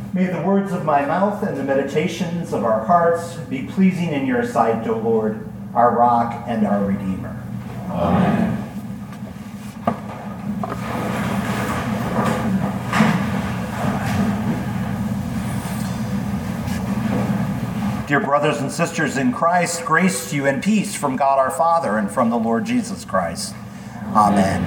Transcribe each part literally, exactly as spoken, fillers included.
May the words of my mouth and the meditations of our hearts be pleasing in your sight, O Lord, our rock and our Redeemer. Amen. Dear brothers and sisters in Christ, grace to you and peace from God our Father and from the Lord Jesus Christ. Amen.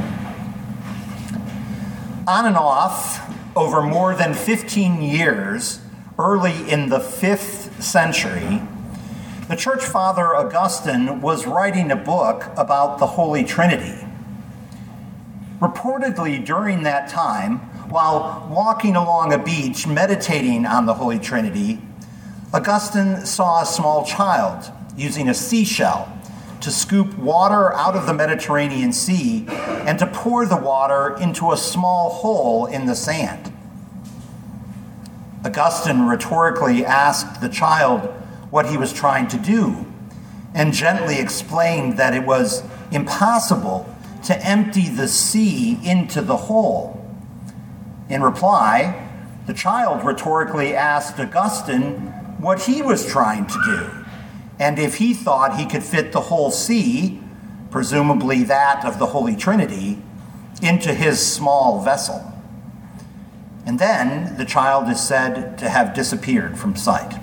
On and off, over more than fifteen years, early in the fifth century, the church father Augustine was writing a book about the Holy Trinity. Reportedly during that time, while walking along a beach meditating on the Holy Trinity, Augustine saw a small child using a seashell to scoop water out of the Mediterranean Sea and to pour the water into a small hole in the sand. Augustine rhetorically asked the child what he was trying to do and gently explained that it was impossible to empty the sea into the hole. In reply, the child rhetorically asked Augustine what he was trying to do, and if he thought he could fit the whole sea, presumably that of the Holy Trinity, into his small vessel. And then the child is said to have disappeared from sight.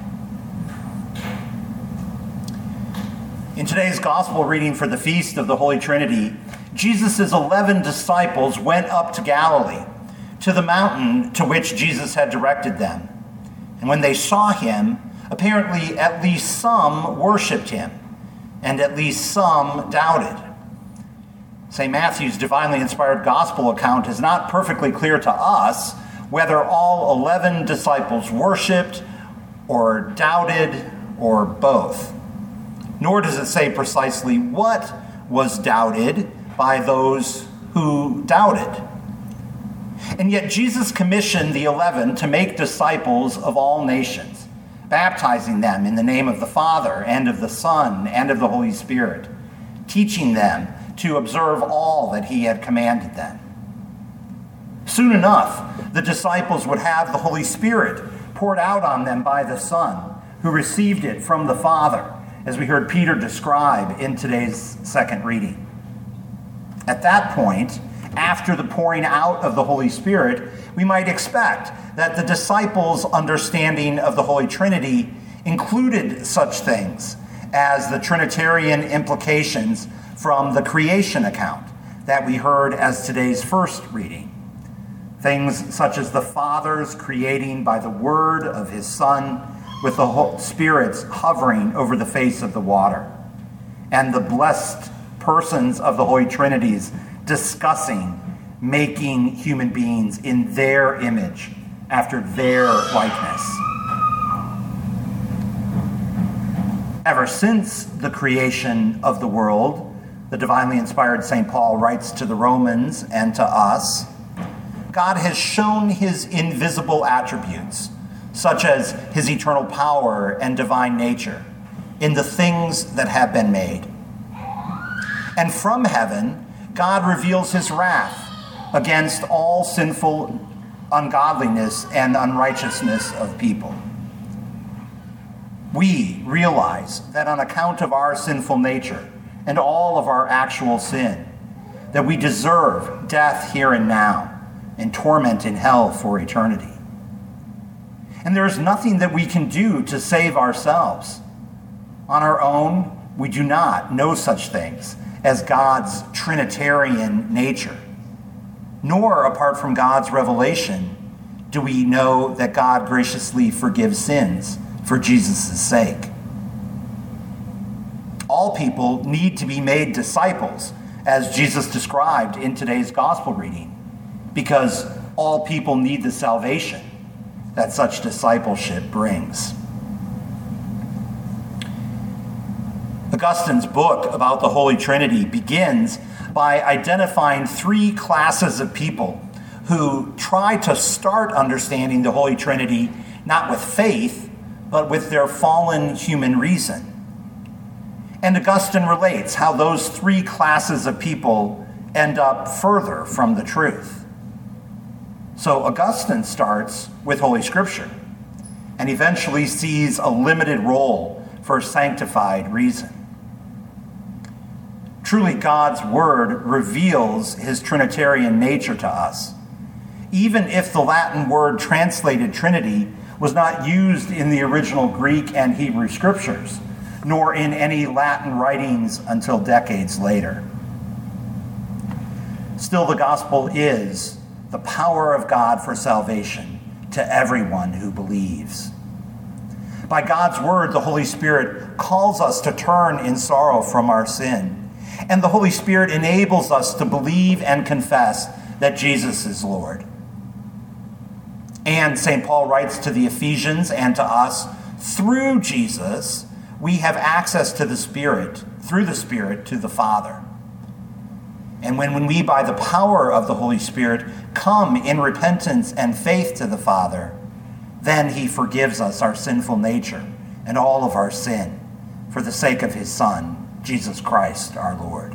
In today's gospel reading for the Feast of the Holy Trinity, Jesus' eleven disciples went up to Galilee, to the mountain to which Jesus had directed them. And when they saw him, apparently at least some worshipped him, and at least some doubted. Saint Matthew's divinely inspired gospel account is not perfectly clear to us whether all eleven disciples worshipped or doubted or both. Nor does it say precisely what was doubted by those who doubted. And yet Jesus commissioned the eleven to make disciples of all nations, baptizing them in the name of the Father and of the Son and of the Holy Spirit, teaching them to observe all that he had commanded them. Soon enough, the disciples would have the Holy Spirit poured out on them by the Son, who received it from the Father, as we heard Peter describe in today's second reading. At that point, after the pouring out of the Holy Spirit, we might expect that the disciples' understanding of the Holy Trinity included such things as the Trinitarian implications from the creation account that we heard as today's first reading. Things such as the Father's creating by the word of his Son, with the Holy Spirit's hovering over the face of the water, and the blessed persons of the Holy Trinities discussing making human beings in their image, after their likeness. Ever since the creation of the world, the divinely inspired Saint Paul writes to the Romans and to us, God has shown his invisible attributes, such as his eternal power and divine nature, in the things that have been made. And from heaven, God reveals his wrath against all sinful ungodliness and unrighteousness of people. We realize that on account of our sinful nature and all of our actual sin, that we deserve death here and now and torment in hell for eternity. And there is nothing that we can do to save ourselves. On our own, we do not know such things as God's Trinitarian nature. Nor, apart from God's revelation, do we know that God graciously forgives sins for Jesus' sake. All people need to be made disciples, as Jesus described in today's gospel reading, because all people need the salvation that such discipleship brings. Augustine's book about the Holy Trinity begins by identifying three classes of people who try to start understanding the Holy Trinity not with faith, but with their fallen human reason. And Augustine relates how those three classes of people end up further from the truth. So Augustine starts with Holy Scripture and eventually sees a limited role for sanctified reason. Truly, God's word reveals his Trinitarian nature to us, even if the Latin word translated Trinity was not used in the original Greek and Hebrew scriptures, nor in any Latin writings until decades later. Still, the gospel is the power of God for salvation to everyone who believes. By God's word, the Holy Spirit calls us to turn in sorrow from our sin, and the Holy Spirit enables us to believe and confess that Jesus is Lord. And Saint Paul writes to the Ephesians and to us, through Jesus, we have access to the Spirit, through the Spirit, to the Father. And when, when we, by the power of the Holy Spirit, come in repentance and faith to the Father, then he forgives us our sinful nature and all of our sin for the sake of his Son, Jesus Christ, our Lord.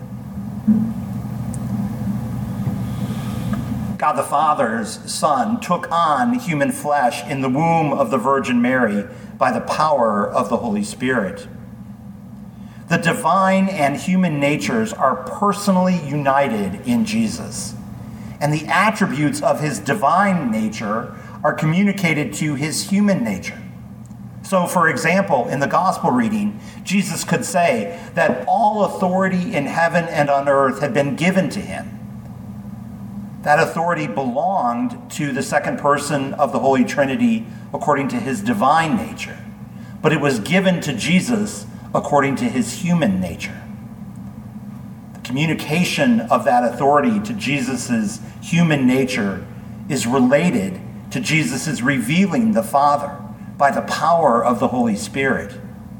God the Father's Son took on human flesh in the womb of the Virgin Mary by the power of the Holy Spirit. The divine and human natures are personally united in Jesus, and the attributes of his divine nature are communicated to his human nature. So, for example, in the gospel reading, Jesus could say that all authority in heaven and on earth had been given to him. That authority belonged to the second person of the Holy Trinity according to his divine nature, but it was given to Jesus according to his human nature. The communication of that authority to Jesus' human nature is related to Jesus' revealing the Father by the power of the Holy Spirit.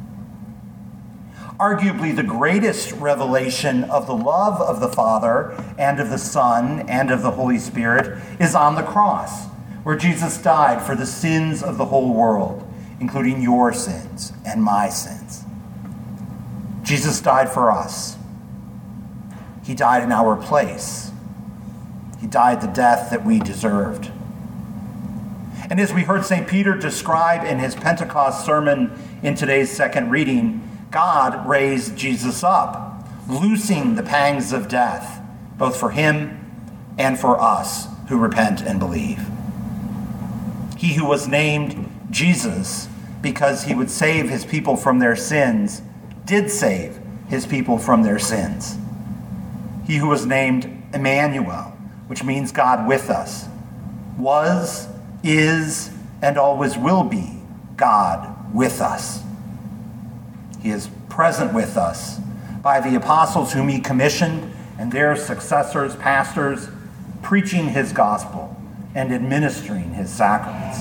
Arguably, the greatest revelation of the love of the Father and of the Son and of the Holy Spirit is on the cross, where Jesus died for the sins of the whole world, including your sins and my sins. Jesus died for us. He died in our place. He died the death that we deserved. And as we heard Saint Peter describe in his Pentecost sermon in today's second reading, God raised Jesus up, loosing the pangs of death, both for him and for us who repent and believe. He who was named Jesus because he would save his people from their sins, did save his people from their sins. He who was named Emmanuel, which means God with us, was, is, and always will be God with us. He is present with us by the apostles whom he commissioned and their successors, pastors, preaching his gospel and administering his sacraments.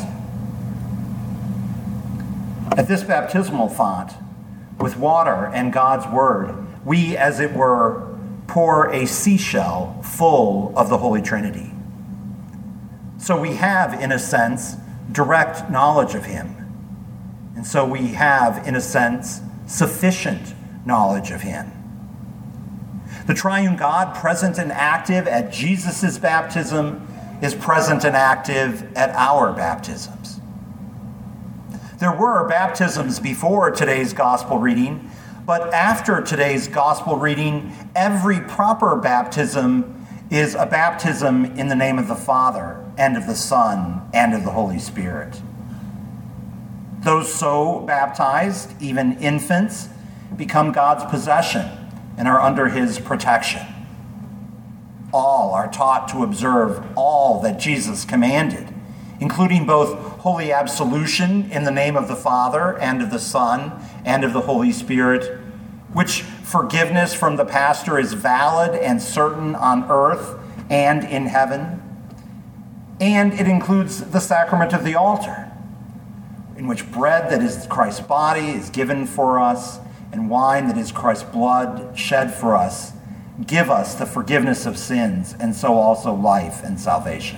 At this baptismal font, with water and God's word, we, as it were, pour a seashell full of the Holy Trinity. So we have, in a sense, direct knowledge of him. And so we have, in a sense, sufficient knowledge of him. The triune God, present and active at Jesus' baptism, is present and active at our baptisms. There were baptisms before today's gospel reading, but after today's gospel reading, every proper baptism is a baptism in the name of the Father and of the Son and of the Holy Spirit. Those so baptized, even infants, become God's possession and are under his protection. All are taught to observe all that Jesus commanded, including both holy absolution in the name of the Father and of the Son and of the Holy Spirit, which forgiveness from the pastor is valid and certain on earth and in heaven. And it includes the sacrament of the altar, in which bread that is Christ's body is given for us, and wine that is Christ's blood shed for us, give us the forgiveness of sins, and so also life and salvation.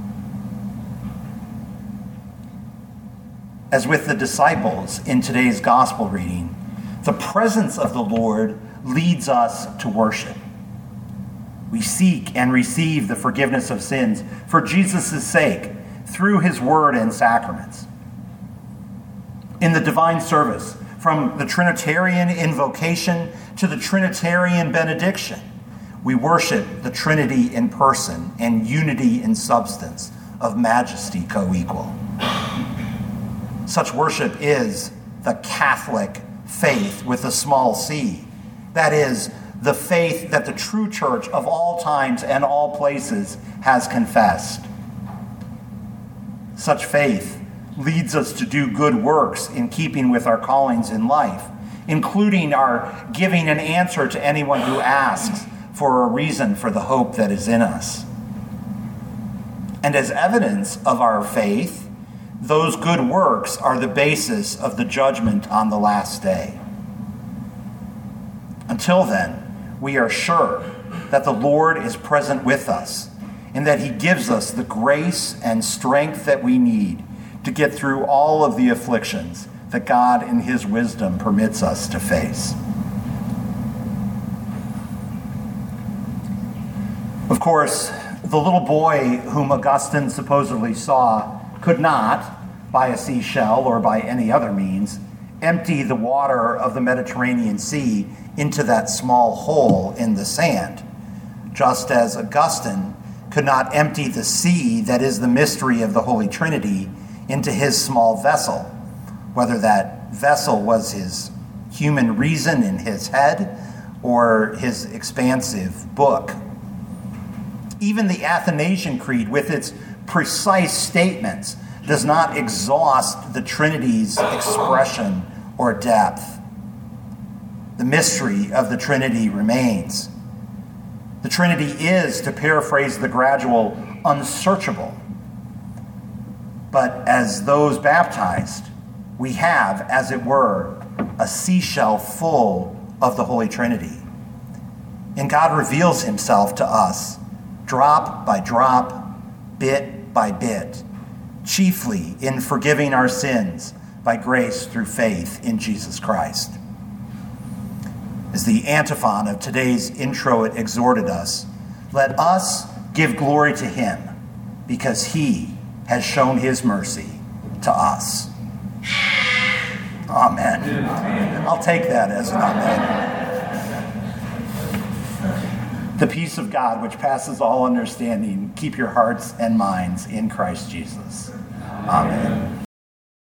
As with the disciples in today's gospel reading, the presence of the Lord leads us to worship. We seek and receive the forgiveness of sins for Jesus' sake through his word and sacraments. in the divine service, from the Trinitarian invocation to the Trinitarian benediction. We worship the Trinity in person and unity in substance, of majesty co-equal. Such worship is the Catholic faith with a small c. That is, the faith that the true church of all times and all places has confessed. Such faith leads us to do good works in keeping with our callings in life, including our giving an answer to anyone who asks for a reason for the hope that is in us. And as evidence of our faith, those good works are the basis of the judgment on the last day. Until then, we are sure that the Lord is present with us and that he gives us the grace and strength that we need to get through all of the afflictions that God in his wisdom permits us to face. Of course, the little boy whom Augustine supposedly saw could not, by a seashell or by any other means, empty the water of the Mediterranean Sea into that small hole in the sand, just as Augustine could not empty the sea that is the mystery of the Holy Trinity into his small vessel, whether that vessel was his human reason in his head or his expansive book. Even the Athanasian Creed, with its precise statements, does not exhaust the Trinity's expression or depth. The mystery of the Trinity remains. The Trinity is, to paraphrase the gradual, unsearchable. But as those baptized, we have, as it were, a seashell full of the Holy Trinity. And God reveals himself to us, drop by drop, bit by bit, chiefly in forgiving our sins by grace through faith in Jesus Christ. As the antiphon of today's introit exhorted us, let us give glory to him because he has shown his mercy to us. Amen. Amen. I'll take that as an amen. The peace of God, which passes all understanding, keep your hearts and minds in Christ Jesus. Amen.